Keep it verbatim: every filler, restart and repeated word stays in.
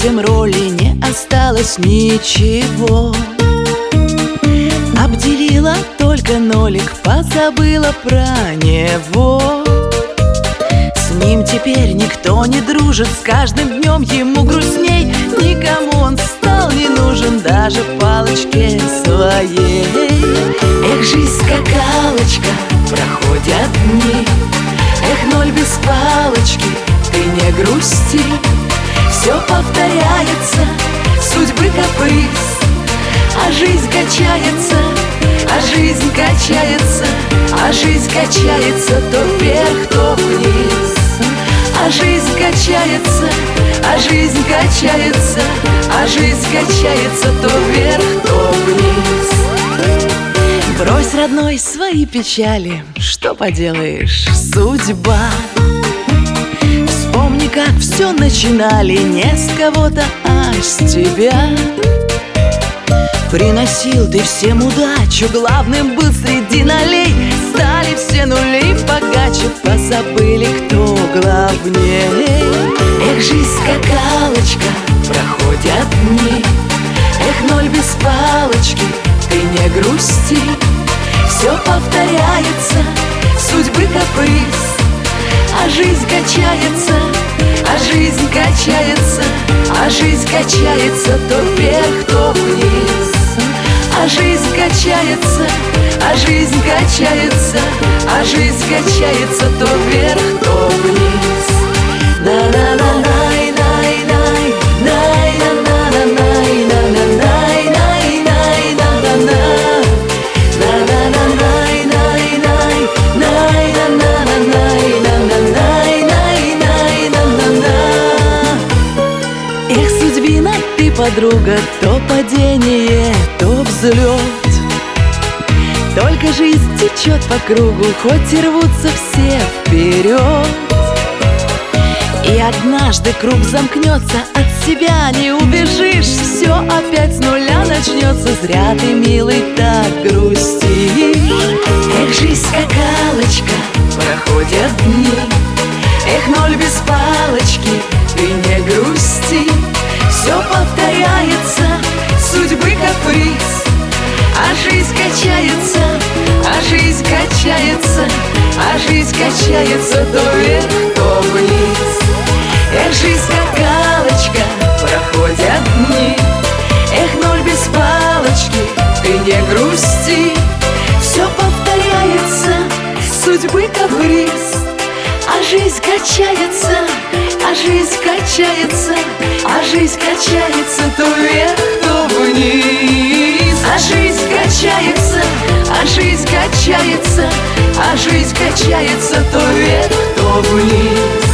детям роли не осталось ничего. Обделила только нолик, позабыла про него. С ним теперь никто не дружит, с каждым днем ему грустней. Никому он стал не нужен, даже палочке своей. Эх, жизнь скакалочка, проходят дни. Эх, ноль без палочки, ты не грусти. Все повторяется, судьбы каприз. А жизнь качается, а жизнь качается, а жизнь качается то вверх, то вниз. А жизнь качается, а жизнь качается, а жизнь качается то вверх, то вниз. Брось, родной, свои печали, что поделаешь, судьба. Вспомни, как все начинали не с кого-то, а с тебя. Приносил ты всем удачу, главным был среди нолей. Стали все нули богаче, позабыли, кто главнее. Эх, жизнь скакалочка, проходят дни. Эх, ноль без палочки, ты не грусти. Все повторяется, судьбы каприз. А жизнь качается, а жизнь качается, а жизнь качается то вверх, то вниз. А жизнь качается, а жизнь качается, а жизнь качается то вверх, то вниз. На-на-на-най, най, най, най, на-на-на-най, на-на-най, най, най, на-на-на. На-на-на-най, най, най, най, на-на-на-най, на-на-най, най, най, на-на-на. Эх, судьбина, ты подруга, то падение, то взлет. Только жизнь течет по кругу, хоть и рвутся все вперед. И однажды круг замкнется, от себя не убежишь. Все опять с нуля начнется, зря ты, милый, так грустишь. Эх, жизнь скакалочка, проходят дни. Эх, ноль без палочки, ты не грусти. Все повторяется, судьбы каприз. А жизнь качается, а жизнь качается, а жизнь качается то вверх, то вниз. Эх, жизнь скакалочка, проходят дни. Эх, ноль без палочки, ты не грусти. Все повторяется, судьбы каприз. А жизнь качается, а жизнь качается, а жизнь качается то вверх, то вниз. А жизнь качается, а жизнь качается, а жизнь качается то вверх, то вниз.